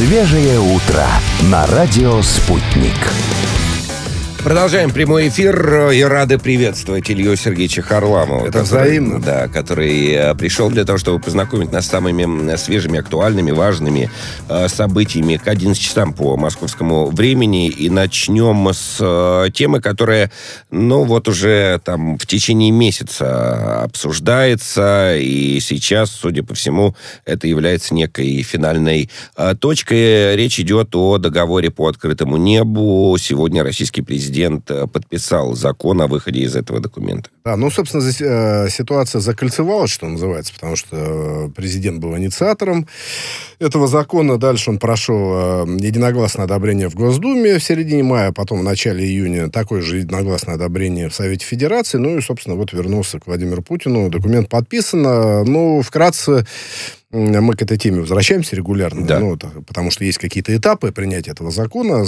Свежее утро на радио «Спутник». Продолжаем прямой эфир и рады приветствовать Илью Сергеевича Харламова. Это взаимно. Да, который пришел для того, чтобы познакомить нас с самыми свежими, актуальными, важными событиями к 11 часам по московскому времени. И начнем с темы, которая, уже там в течение месяца обсуждается. И сейчас, судя по всему, это является некой финальной точкой. Речь идет о договоре по открытому небу. Сегодня российский президент подписал закон о выходе из этого документа. Да, собственно, ситуация закольцевалась, что называется, потому что президент был инициатором этого закона. Дальше он прошел единогласное одобрение в Госдуме в середине мая, потом в начале июня такое же единогласное одобрение в Совете Федерации. Собственно, вернулся к Владимиру Путину. Документ подписан. Вкратце, мы к этой теме возвращаемся регулярно, да. Потому что есть какие-то этапы принятия этого закона.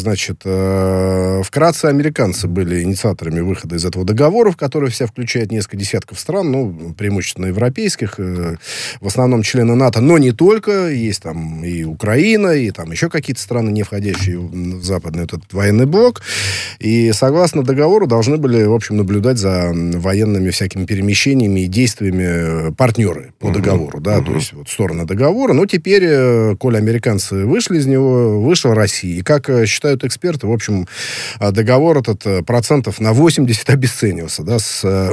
Вкратце, американцы были инициаторами выхода из этого договора, в который вся включает несколько десятков стран, преимущественно европейских, в основном члены НАТО, но не только. Есть там и Украина, и там еще какие-то страны, не входящие в западный этот военный блок. И согласно договору должны были, в общем, наблюдать за военными всякими перемещениями и действиями партнеры по договору, да, то есть стороны договора. Но теперь, коли американцы вышли из него, вышла Россия. И, как считают эксперты, в общем, договор этот процентов на 80 обесценился, да,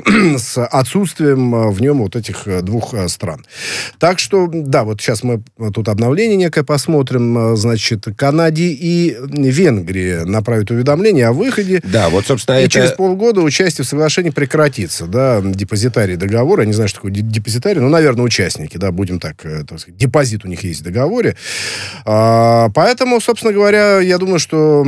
с отсутствием в нем этих двух стран. Так что, да, сейчас мы тут обновление некое посмотрим. Канаде и Венгрии направят уведомление о выходе. Да, собственно, и через полгода участие в соглашении прекратится, да, депозитарий договора. Я не знаю, что такое депозитарий, наверное, участники, да, будем так сказать, депозит у них есть в договоре. Поэтому, собственно говоря, я думаю, что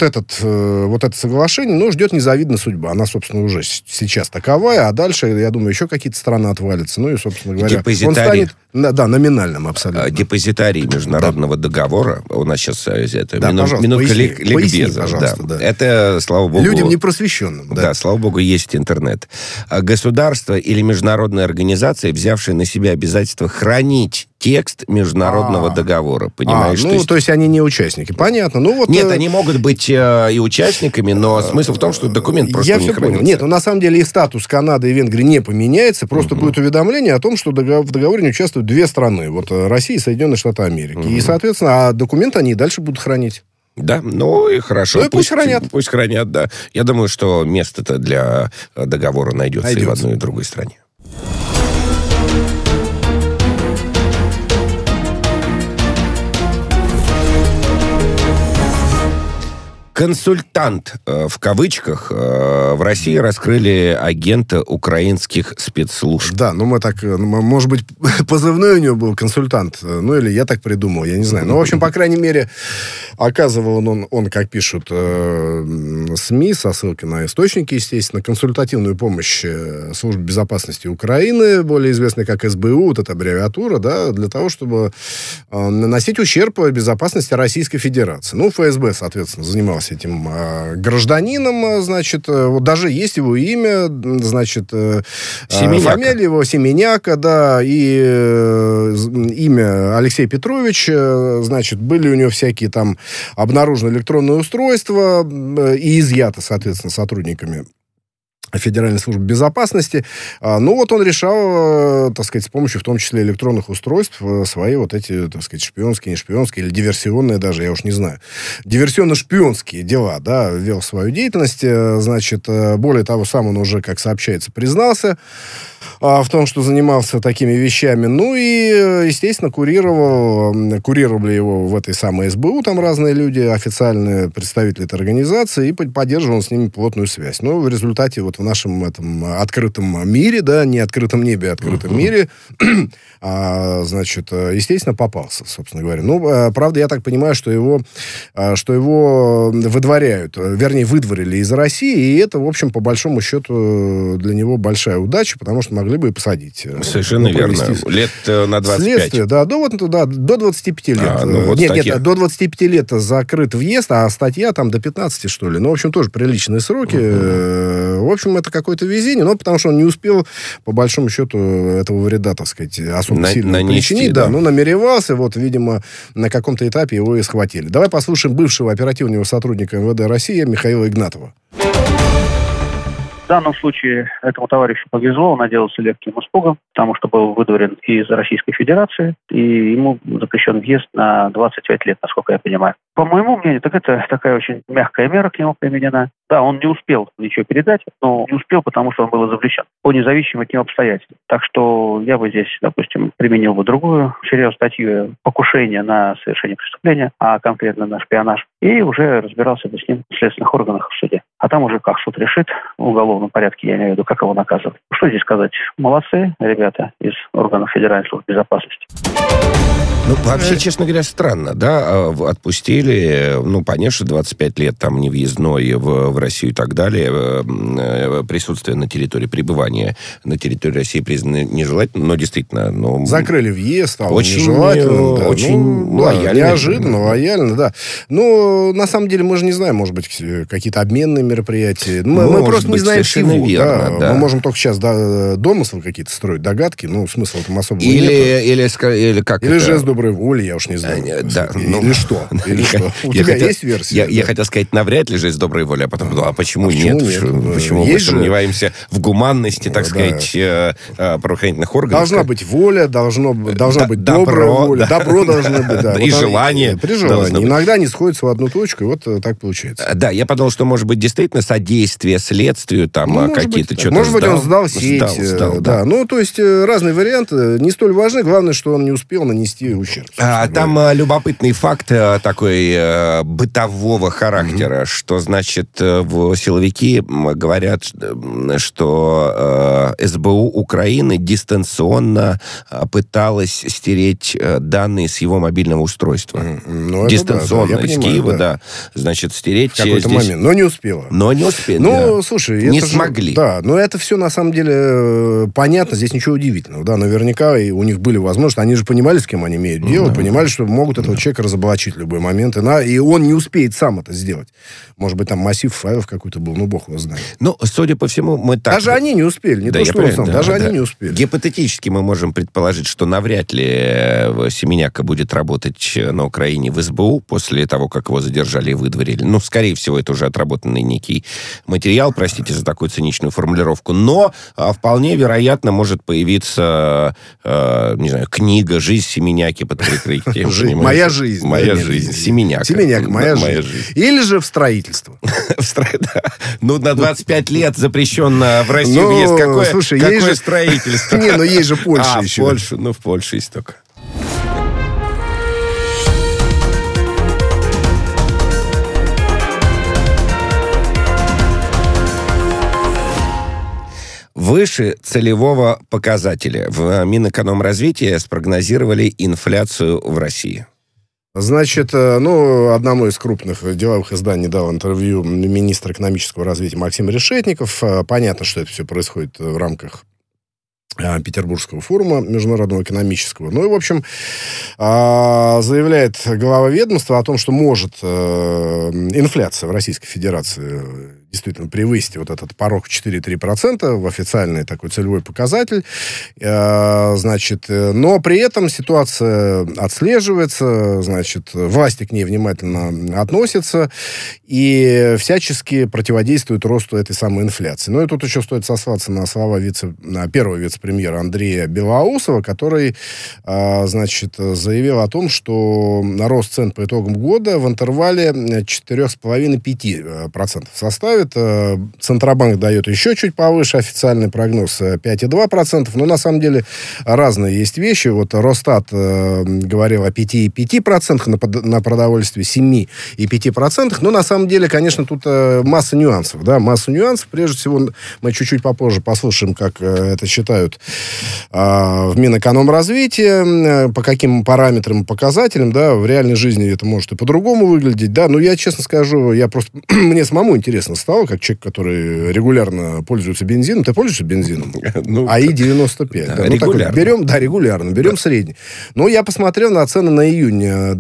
это соглашение, ждет незавидная судьба. Она, собственно, уже сейчас таковая, а дальше, я думаю, еще какие-то страны отвалятся. И, собственно говоря, он станет, номинальным абсолютно. Депозитарий международного договора. У нас сейчас минутка ликбеза. Да. Это, слава богу... Людям непросвещенным. Да, слава богу, есть интернет. Государство или международная организация, взявшая на себя обязательство хранить текст международного договора. Понимаешь? То есть они не участники. Понятно. Нет, они могут быть и участниками, но смысл в том, что документ просто не хранится. Нет, на самом деле и статус Канады и Венгрии не поменяется. Просто будет уведомление о том, что в договоре не участвуют две страны. Россия и Соединенные Штаты Америки. И, соответственно, документы они и дальше будут хранить. Да, и хорошо. Пусть хранят. Пусть хранят, да. Я думаю, что место-то для договора найдется и в одной, и в другой стране. Консультант, в кавычках, в России раскрыли агента украинских спецслужб. Да, может быть, позывной у него был консультант, или я так придумал, я не знаю. В общем, по крайней мере, оказывал он, как пишут СМИ, со ссылкой на источники, естественно, консультативную помощь Службе безопасности Украины, более известной как СБУ, эта аббревиатура, да, для того, чтобы наносить ущерб безопасности Российской Федерации. ФСБ, соответственно, занимался этим гражданином, даже есть его имя, фамилия его Семеняка, да, и имя Алексей Петрович, были у него всякие там обнаружены электронные устройства и изъяты, соответственно, сотрудниками Федеральной службы безопасности. Он решал, с помощью, в том числе, электронных устройств, свои эти, шпионские, не шпионские, или диверсионные даже, я уж не знаю, диверсионно-шпионские дела, да, вел свою деятельность. Более того, сам он уже, как сообщается, признался в том, что занимался такими вещами. И, естественно, курировали его в этой самой СБУ, там разные люди, официальные представители этой организации, и поддерживал с ними плотную связь. В результате в нашем этом открытом мире, да, не открытом небе, а открытом мире, естественно, попался, собственно говоря. Правда, я так понимаю, что его выдворяют, вернее, выдворили из России, и это, в общем, по большому счету, для него большая удача, потому что могли бы и посадить. Совершенно верно. Лет на 25. Следствие, да, до 25 лет. Нет, до 25 лет закрыт въезд, а статья там до 15, что ли. В общем, тоже приличные сроки. В общем, общем, это какое-то везение, но потому что он не успел, по большому счету, этого вреда, так сказать, особо сильно причинить. Да, намеревался, вот, видимо, на каком-то этапе его и схватили. Давай послушаем бывшего оперативного сотрудника МВД России Михаила Игнатова. В данном случае этому товарищу повезло, он отделался легким испугом, потому что был выдворен из Российской Федерации, и ему запрещен въезд на 25 лет, насколько я понимаю. По моему мнению, так это такая очень мягкая мера к нему применена. Да, он не успел ничего передать, но не успел, потому что он был изобличен по независимым от него обстоятельствам. Так что я бы здесь, допустим, применил бы другую серьезную статью покушения на совершение преступления, а конкретно на шпионаж, и уже разбирался бы с ним в следственных органах в суде. А там уже как суд решит в уголовном порядке, я имею в виду, как его наказывать. Что здесь сказать? Молодцы, ребята из органов Федеральной службы безопасности. Ну, вообще, честно говоря, странно, да, отпустили, понятно, 25 лет там невъездной в Россию и так далее, присутствие на территории, пребывания на территории России признано нежелательным, но действительно... Закрыли въезд, стало очень нежелательным. Да, очень лояльно. Неожиданно, лояльно, да. Ну, на самом деле, мы же не знаем, может быть, какие-то обменные мероприятия. Мы просто не знаем всего. Верно, да. Мы можем только сейчас домыслы какие-то строить, догадки, смысла там особого нет. Или жест доброй воли, я уж не знаю. Да, или что? У тебя есть версия? Я хотел сказать, навряд ли жест доброй воли, а потом подумал, а почему нет? Почему мы сомневаемся в гуманности, так сказать, правоохранительных органов? Должна быть воля, должна быть добрая воля, добро должно быть, да. И желание. При желании. Иногда они сходятся в одну точку, и вот так получается. Да, я подумал, что, может быть, действительно содействие следствию, там какие-то что-то может быть, он сдал сеть. Да. То есть разные варианты не столь важны. Главное, что он не успел нанести ущерб. Там любопытный факт такой бытового характера, что, значит, силовики говорят, что СБУ Украины дистанционно пыталась стереть данные с его мобильного устройства. Дистанционно из Киева, да. Значит, стереть... В какой-то момент. Но не успела. Слушай... Не смогли. Да, но это все, на самом деле, понятно. Здесь ничего удивительного. Да, наверняка и у них были возможности. Они же понимали, с кем они имеют дело, понимали, что могут этого человека разоблачить в любой момент. И он не успеет сам это сделать. Может быть, там массив файлов какой-то был, бог его знает. Судя по всему, мы так... Даже они не успели, не то, что он сам. Даже они не успели. Гипотетически мы можем предположить, что навряд ли Семеняка будет работать на Украине в СБУ после того, как его задержали и выдворили. Скорее всего, это уже отработанный некий материал, простите за такую циничную формулировку, но вполне вероятно может появиться, не знаю, книга «Жизнь Семеняки» под прикрытием. Моя жизнь. Моя жизнь. Семеняка. Семеняк, моя жизнь. Или же в строительство. На 25 лет запрещено в Россию въезд. Какое строительство? Есть же Польша еще. В Польше есть только. Выше целевого показателя. В Минэкономразвития спрогнозировали инфляцию в России. Значит, одному из крупных деловых изданий дал интервью министр экономического развития Максим Решетников. Понятно, что это все происходит в рамках Петербургского форума международного экономического. В общем, заявляет глава ведомства о том, что может инфляция в Российской Федерации действительно превысить вот этот порог в 4,3% в официальный такой целевой показатель. Значит, но при этом ситуация отслеживается, значит, власти к ней внимательно относятся и всячески противодействуют росту этой самой инфляции. И тут еще стоит сослаться на слова первого вице-премьера Андрея Белоусова, который, значит, заявил о том, что рост цен по итогам года в интервале 4,5-5% составит. Центробанк дает еще чуть повыше, официальный прогноз 5,2%, но на самом деле разные есть вещи. Росстат говорил о 5,5% на продовольствие, 7,5%, но на самом деле, конечно, тут масса нюансов, да, Прежде всего, мы чуть-чуть попозже послушаем, как это считают в Минэкономразвития, по каким параметрам и показателям, да, в реальной жизни это может и по-другому выглядеть, да, но я честно скажу, мне самому интересно стало, металла, как человек, который регулярно пользуется бензином. Ты пользуешься бензином? АИ-95. Да, регулярно. Регулярно. Берем средний. Но я посмотрел на цены на июнь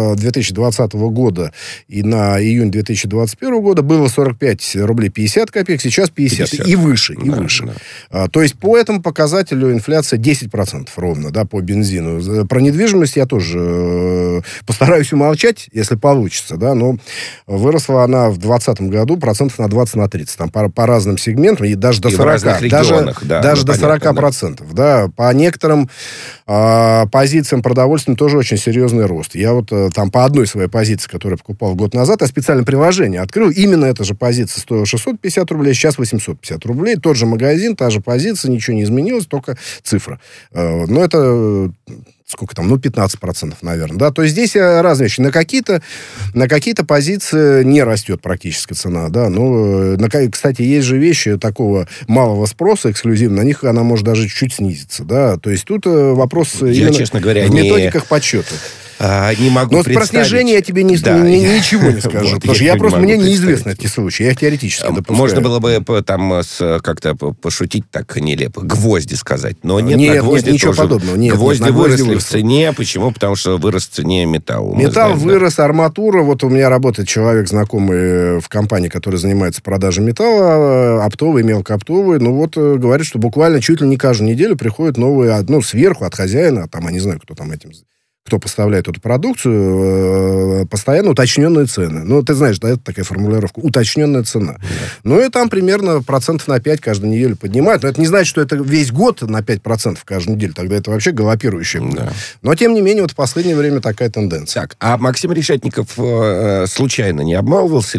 2020 года и на июнь 2021 года. Было 45 рублей 50 копеек, сейчас 50. И выше. Да. То есть по этому показателю инфляция 10% ровно, да, по бензину. Про недвижимость я тоже постараюсь умолчать, если получится, да, но выросла она в 2020 году процентов на 20-30. Там по разным сегментам, и даже до 40. Даже до 40%. Да. По некоторым позициям продовольственным тоже очень серьезный рост. Я вот там по одной своей позиции, которую я покупал год назад, я специальное приложение открыл. Именно эта же позиция стоила 650 рублей, сейчас 850 рублей. Тот же магазин, та же позиция, ничего не изменилось, только цифра. Но это... Сколько там? 15%, наверное. Да? То есть здесь разные вещи. На какие-то позиции не растет практически цена. Да? Ну, кстати, есть же вещи такого малого спроса, эксклюзивно. На них она может даже чуть-чуть снизиться. Да? То есть тут вопрос именно честно говоря, в методиках подсчета. Не могу но про снижение я тебе ничего не скажу. Потому что мне неизвестны эти случаи. Я их теоретически допускаю. Можно было бы там как-то пошутить так нелепо. Гвозди сказать. Но нет, ничего подобного. Гвозди выросли в цене. Почему? Потому что вырос в цене металл. Металл вырос, арматура. Вот у меня работает человек, знакомый в компании, который занимается продажей металла, оптовый, мелкооптовый. Ну вот говорит, что буквально чуть ли не каждую неделю приходят новые, сверху от хозяина, там, я не знаю, кто там этим... кто поставляет эту продукцию, постоянно уточненные цены. Ну, ты знаешь, да, это такая формулировка. Уточненная цена. Да. Ну, и там примерно процентов на 5 каждую неделю поднимают. Но это не значит, что это весь год на 5% каждую неделю. Тогда это вообще галопирующее. Да. Но, тем не менее, вот в последнее время такая тенденция. Так, а Максим Решетников случайно не обмалывался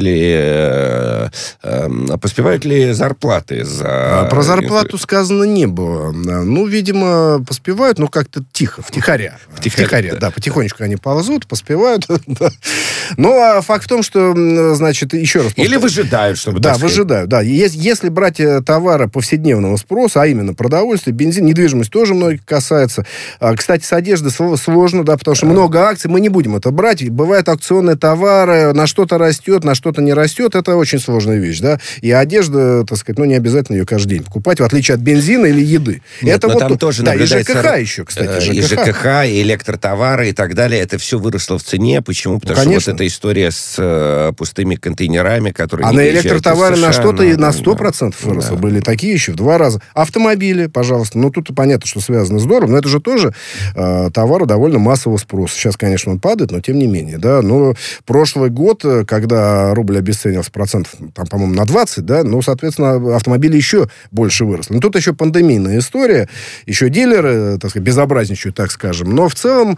ли? Поспевают ли зарплаты за... Про зарплату сказано не было. Ну, видимо, поспевают, но как-то тихо, втихаря. Втихаря. Да, потихонечку они ползут, поспевают. Да. Но факт в том, что, значит, еще раз... Или выжидают, чтобы... Да, выжидают, да. Если брать товары повседневного спроса, а именно продовольствие, бензин, недвижимость тоже многих касается. Кстати, с одеждой сложно, да, потому что много акций, мы не будем это брать. Бывают акционные товары, на что-то растет, на что-то не растет. Это очень сложная вещь, да. И одежда, так сказать, не обязательно ее каждый день покупать, в отличие от бензина или еды. Нет, это но вот там тоже да, и наблюдается... ЖКХ еще, кстати. И ЖКХ, и электротовары и так далее, это все выросло в цене. Почему? Потому что вот эта история с пустыми контейнерами, которые... на электротовары на что-то и на 100% выросло. Да. Были такие еще в 2 раза. Автомобили, пожалуйста. Ну, тут понятно, что связано с долларом, но это же тоже товары довольно массового спроса. Сейчас, конечно, он падает, но тем не менее, да. Но прошлый год, когда рубль обесценился процентов, там, по-моему, на 20, да, ну, соответственно, автомобили еще больше выросли. Но тут еще пандемийная история. Еще дилеры, так сказать, безобразничают, так скажем. Но в целом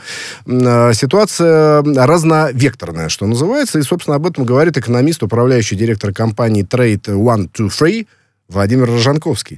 ситуация разновекторная, что называется. И, собственно, об этом говорит экономист, управляющий директор компании Trade 123 Владимир Рожанковский.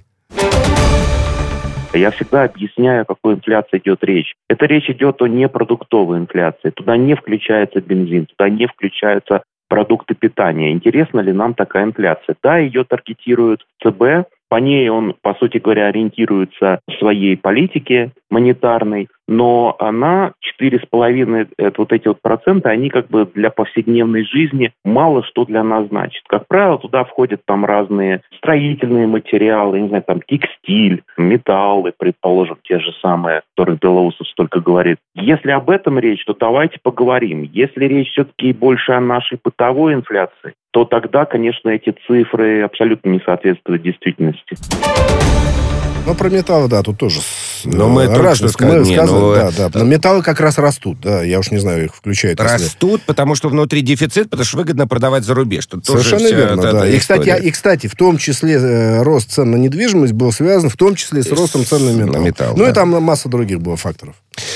Я всегда объясняю, о какой инфляции идет речь. Это речь идет о непродуктовой инфляции. Туда не включается бензин, туда не включаются продукты питания. Интересна ли нам такая инфляция? Да, ее таргетирует ЦБ. По ней он, по сути говоря, ориентируется в своей политике монетарной, но она 4,5, вот эти вот проценты, они как бы для повседневной жизни мало что для нас значит. Как правило, туда входят там разные строительные материалы, не знаю, там текстиль, металлы, предположим, те же самые, о которых Белоусов столько говорит. Если об этом речь, то давайте поговорим. Если речь все-таки больше о нашей бытовой инфляции, то тогда, конечно, эти цифры абсолютно не соответствуют действительности. Ну, про металлы, да, тут тоже... Но мы только сказали, да. Но металлы как раз растут, да, я уж не знаю, их включают. Растут, потому что внутри дефицит, потому что выгодно продавать за рубеж. Тут совершенно верно, да. И, кстати, в том числе рост цен на недвижимость был связан в том числе с ростом цен на металл. Ну, и там масса других было факторов.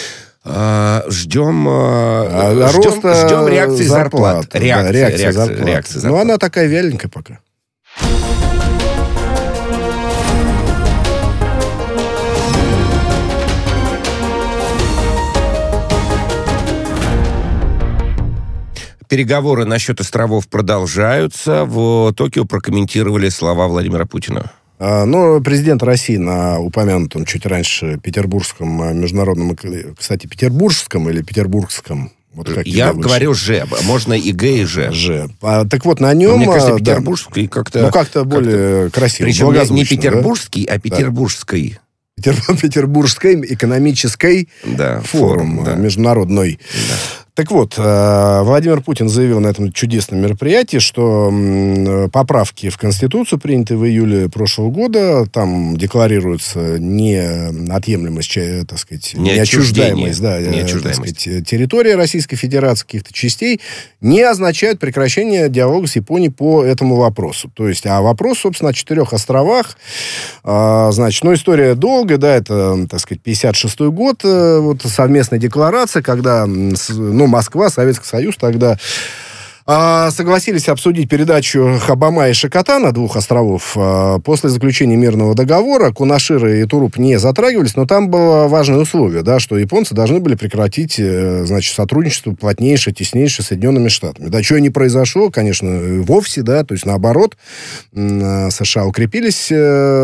Ждем реакции зарплат. Реакции зарплат. Но она такая вяленькая пока. Переговоры насчет островов продолжаются. В Токио прокомментировали слова Владимира Путина. Но президент России на упомянутом чуть раньше Петербургском международном, кстати, Петербургском или Петербургском Вот как Я говорю «Ж». Можно и «Г», и «Ж». Ж. Так вот, на нем... Мне кажется, петербургский как-то... Ну, как-то более красиво. Причем не петербургский, а петербургский. Петербургский экономический форум международный. Да. Так вот, Владимир Путин заявил на этом чудесном мероприятии, что поправки в Конституцию, принятые в июле прошлого года, там декларируется неотъемлемость, так сказать, неотчуждаемость территории Российской Федерации, каких-то частей, не означают прекращение диалога с Японией по этому вопросу. То есть, а вопрос, собственно, о 4 островах. Значит, история долгая, да, это, так сказать, 56-й год, вот совместная декларация, когда... Москва, Советский Союз тогда согласились обсудить передачу Хабама и Шикотана, 2 островов, после заключения мирного договора. Кунашир и Туруп не затрагивались, но там было важное условие, да, что японцы должны были прекратить, значит, сотрудничество плотнейшее, теснейшее с Соединенными Штатами. Да, чего не произошло, конечно, вовсе, да, то есть наоборот, США укрепились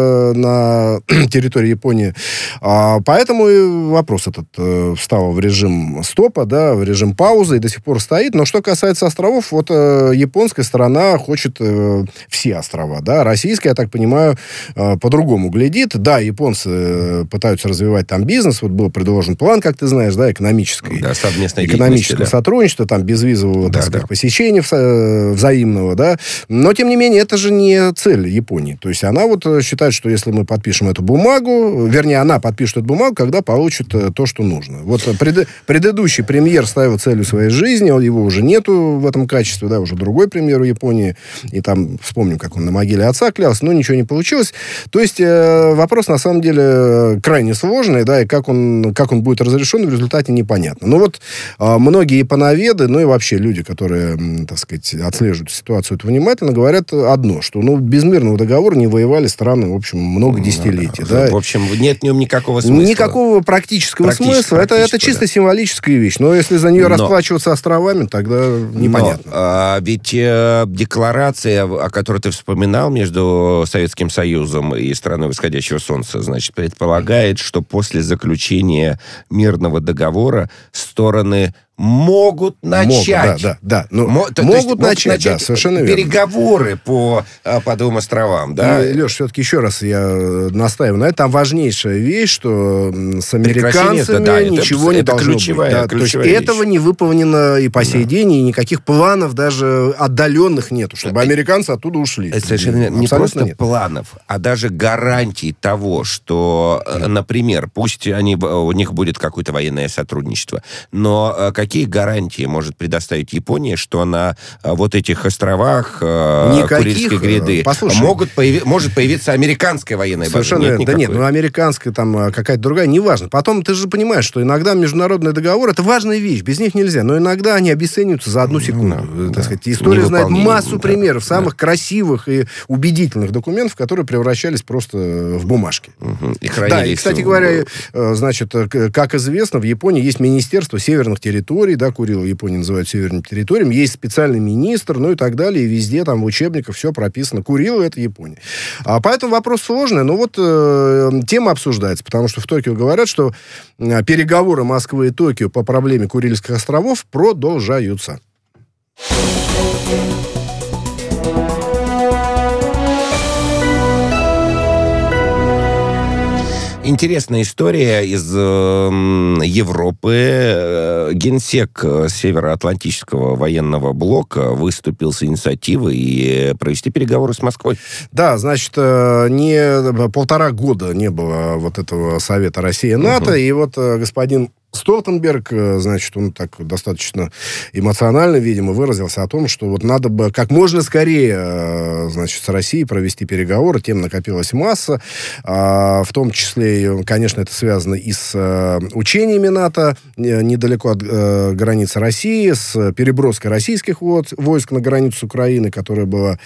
на территории Японии. Поэтому и вопрос этот встал в режим стопа, да, в режим паузы и до сих пор стоит. Но что касается островов, вот японская сторона хочет все острова, да, российская, я так понимаю, по-другому глядит. Да, японцы пытаются развивать там бизнес, вот был предложен план, как ты знаешь, да, экономического сотрудничества, там безвизового, так сказать, посещения взаимного, да, но, тем не менее, это же не цель Японии, то есть она вот считает, что если мы подпишем эту бумагу, вернее, она подпишет эту бумагу, когда получит то, что нужно. Вот предыдущий премьер ставил целью своей жизни, его уже нету в этом качестве, да, уже другой премьер в Японии, и там, вспомним, как он на могиле отца клялся, но ничего не получилось. То есть вопрос, на самом деле, крайне сложный, да, и как он будет разрешен, в результате непонятно. Но вот многие японоведы, ну и вообще люди, которые, так сказать, отслеживают ситуацию это внимательно, говорят одно, что, без мирного договора не воевали страны, в общем, много десятилетий. Да. В общем, нет в нем никакого смысла. Никакого практического смысла. Это чисто символическая вещь. Но если за нее расплачиваться островами, тогда непонятно. Ведь декларация, о которой ты вспоминал, между Советским Союзом и страной восходящего солнца, значит, предполагает, что после заключения мирного договора стороны могут начать. Могут начать, да, совершенно верно. Переговоры по 2 островам, да. И, Леш, все-таки еще раз я настаиваю на этом. Там важнейшая вещь, что с американцами ничего не должно быть. Да, то есть этого не выполнено и по сей день, и никаких планов даже отдаленных нету, чтобы американцы оттуда ушли. Это совершенно не просто планов, а даже гарантий того, что, например, пусть у них будет какое-то военное сотрудничество, но какие гарантии может предоставить Япония, что на вот этих островах Курильской гряды может появиться американская военная база? Совершенно нет, американская там какая-то другая, неважно. Потом ты же понимаешь, что иногда международный договор — это важная вещь, без них нельзя, но иногда они обесцениваются за 1 секунду. Так сказать, история знает массу примеров самых красивых и убедительных документов, которые превращались просто в бумажки. Да, и, кстати говоря, значит, как известно, в Японии есть Министерство северных территорий, да, Курилы в Японии называют северными территориями, есть специальный министр, и так далее, и везде там в учебниках все прописано. Курилы — это Япония. Поэтому вопрос сложный, но вот тема обсуждается, потому что в Токио говорят, что переговоры Москвы и Токио по проблеме Курильских островов продолжаются. Интересная история из Европы. Генсек Североатлантического военного блока выступил с инициативой провести переговоры с Москвой. Да, значит, не 1,5 года не было вот этого Совета Россия-НАТО, и вот господин Столтенберг, значит, он так достаточно эмоционально, видимо, выразился о том, что вот надо бы как можно скорее, значит, с Россией провести переговоры, тем накопилась масса, в том числе, конечно, это связано и с учениями НАТО недалеко от границы России, с переброской российских войск на границу с Украиной, которая была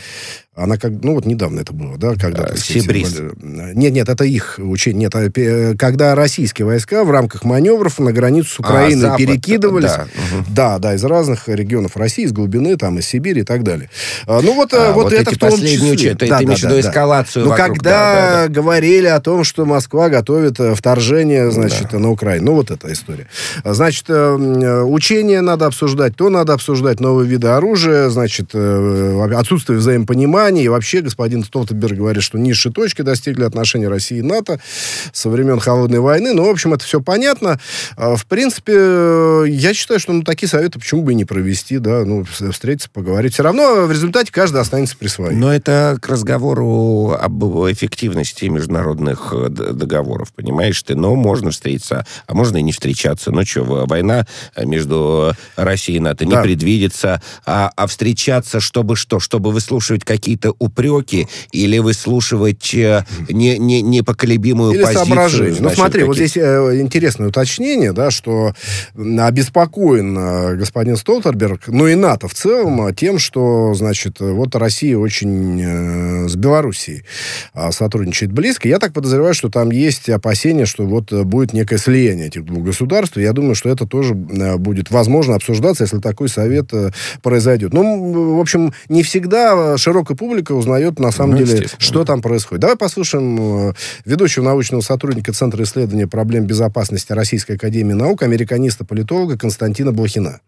Она недавно это было, да, когда... Сибриз. Нет, это их учение. Нет, когда российские войска в рамках маневров на границу с Украиной перекидывались. Да, из разных регионов России, из глубины, там, из Сибири и так далее. Вот это в том числе. Ты имеешь в виду эскалацию вокруг. Когда говорили о том, что Москва готовит вторжение, значит, на Украину. Вот эта история. Значит, учения надо обсуждать, надо обсуждать новые виды оружия, значит, отсутствие взаимопонимания. И вообще господин Столтенберг говорит, что низшие точки достигли отношения России и НАТО со времен Холодной войны. В общем, это все понятно. В принципе, я считаю, что такие советы почему бы и не провести, да, встретиться, поговорить. Все равно в результате каждый останется при своей. Но это к разговору об эффективности международных договоров, понимаешь ты? Можно встретиться, а можно и не встречаться. Война между Россией и НАТО не предвидится. А встречаться, чтобы что? Чтобы выслушивать какие-то упреки или выслушивать непоколебимую или позицию. Соображения. Смотри, вот здесь интересное уточнение, да, что обеспокоен господин Столтенберг, и НАТО в целом, тем, что, значит, Россия очень с Белоруссией сотрудничает близко. Я так подозреваю, что там есть опасения, что будет некое слияние этих двух государств. Я думаю, что это тоже будет возможно обсуждаться, если такой совет произойдет. В общем, не всегда широкая публика узнает, на самом деле, что там происходит. Давай послушаем ведущего научного сотрудника Центра исследования проблем безопасности Российской академии наук, американиста-политолога Константина Блохина.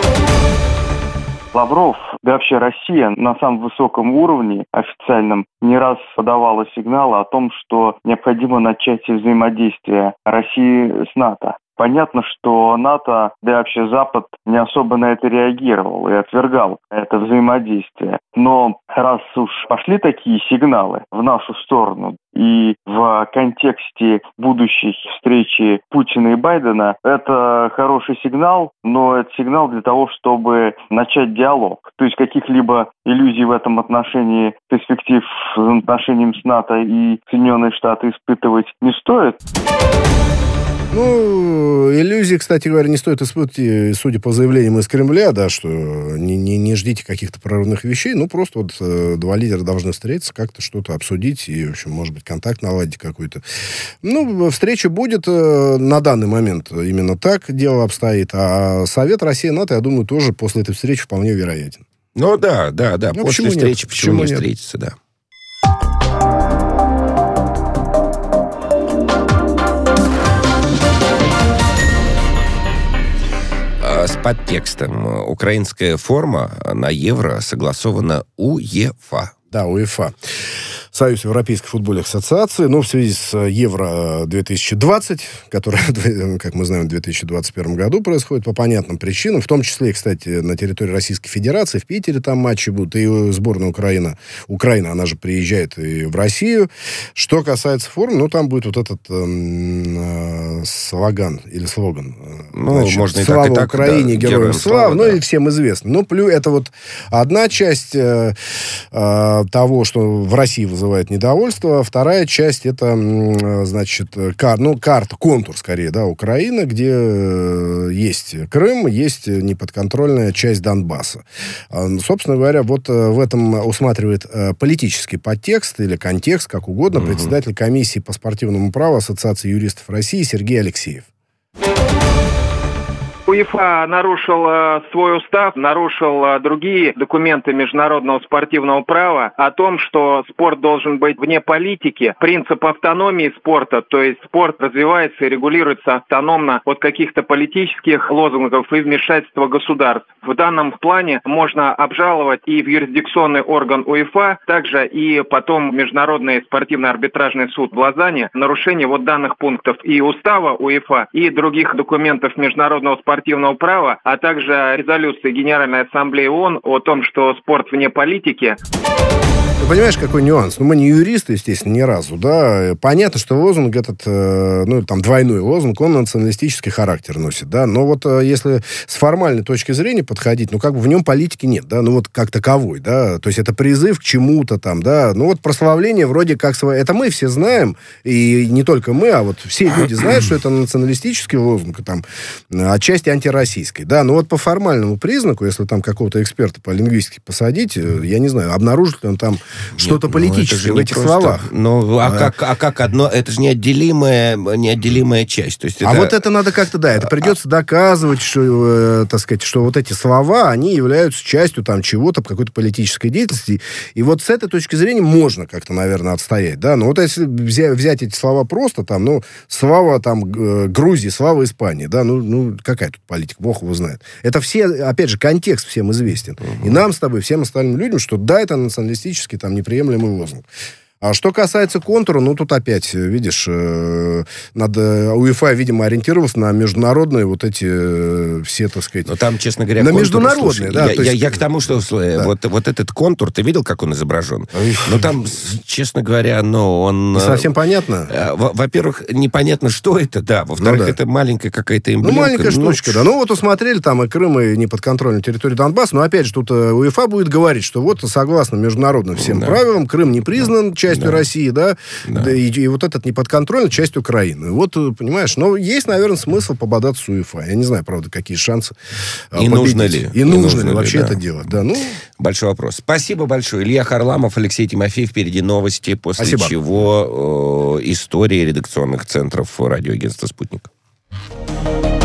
Лавров, да вообще Россия на самом высоком уровне официальном не раз подавала сигналы о том, что необходимо начать взаимодействие России с НАТО. Понятно, что НАТО, да и вообще Запад не особо на это реагировал и отвергал это взаимодействие. Но раз уж пошли такие сигналы в нашу сторону, и в контексте будущей встречи Путина и Байдена, это хороший сигнал, но это сигнал для того, чтобы начать диалог. То есть каких-либо иллюзий в этом отношении, перспектив с отношением с НАТО и Соединенные Штаты испытывать не стоит. Иллюзии, кстати говоря, не стоит испытывать, судя по заявлениям из Кремля, да, что не ждите каких-то прорывных вещей, просто два лидера должны встретиться, как-то что-то обсудить и, в общем, может быть, контакт наладить какой-то. Встреча будет на данный момент именно так дело обстоит, а Совет России-НАТО, я думаю, тоже после этой встречи вполне вероятен. Да, после встречи почему не встретиться, да. С подтекстом. Украинская форма на Евро согласована УЕФА. Да, УЕФА. Союз Европейской футбольной ассоциации, в связи с Евро-2020, которое, как мы знаем, в 2021 году происходит по понятным причинам, в том числе, кстати, на территории Российской Федерации, в Питере там матчи будут, и сборная Украина, она же приезжает и в Россию. Что касается формы, там будет этот слоган, или слоган. Можно слава и так, Украине, да, героям слава, да. И всем известно. Плюс это одна часть того, что в России вызывает недовольство. Вторая часть это, значит, контур, скорее, да, Украины, где есть Крым, есть неподконтрольная часть Донбасса. Собственно говоря, в этом усматривает политический подтекст или контекст, как угодно, председатель комиссии по спортивному праву Ассоциации юристов России Сергей Алексеев. УЕФА нарушил свой устав, нарушил другие документы международного спортивного права о том, что спорт должен быть вне политики. Принцип автономии спорта, то есть спорт развивается и регулируется автономно от каких-то политических лозунгов и вмешательства государств. В данном плане можно обжаловать и в юрисдикционный орган УЕФА, также и потом в Международный спортивный арбитражный суд в Лозанне нарушение данных пунктов и устава УЕФА, и других документов международного спортивного права, а также резолюции Генеральной Ассамблеи ООН о том, что спорт вне политики. Ты понимаешь, какой нюанс? Мы не юристы, естественно, ни разу, да. Понятно, что лозунг этот, двойной лозунг, он националистический характер носит, да. Но если с формальной точки зрения подходить, в нем политики нет, да, как таковой, да. То есть это призыв к чему-то там, да. Прославление вроде как свое. Это мы все знаем, и не только мы, а все люди знают, что это националистический лозунг, там, отчасти антироссийский, да. Но по формальному признаку, если там какого-то эксперта по лингвистике посадить, я не знаю, обнаружит ли он там что-то политическое в этих словах. Как одно? Это же неотделимая часть. То есть А вот это надо как-то, это придется доказывать, что, так сказать, что вот эти слова, они являются частью там чего-то, какой-то политической деятельности. И вот с этой точки зрения можно как-то, наверное, отстоять, да. Но вот если взять эти слова просто, там, слава там Грузии, слава Испании, да, какая тут политика, бог его знает. Это все, опять же, контекст всем известен. И нам с тобой, всем остальным людям, что да, это националистический, там, неприемлемый лозунг. А что касается контура, тут опять, видишь, надо УЕФА, видимо, ориентировался на международные вот эти все, так сказать... Но там, честно говоря, на международные, да. Я к тому, что вот этот контур, ты видел, как он изображен? Там, честно говоря, он... Не совсем понятно. Во-первых, непонятно, что это, да. Во-вторых, это маленькая какая-то эмблемка. Маленькая штучка, да. Вот усмотрели там и Крым, и неподконтрольную территорию Донбасса, но опять же, тут УЕФА будет говорить, что вот согласно международным всем правилам, Крым не признан частью России, да. И вот этот неподконтрольный часть Украины. Вот, понимаешь, есть, наверное, смысл пободаться с УЕФА. Я не знаю, правда, какие шансы победить. Нужно ли вообще это делать, да. Большой вопрос. Спасибо большое. Илья Харламов, Алексей Тимофеев. Впереди новости, после чего история редакционных центров радиоагентства «Спутник».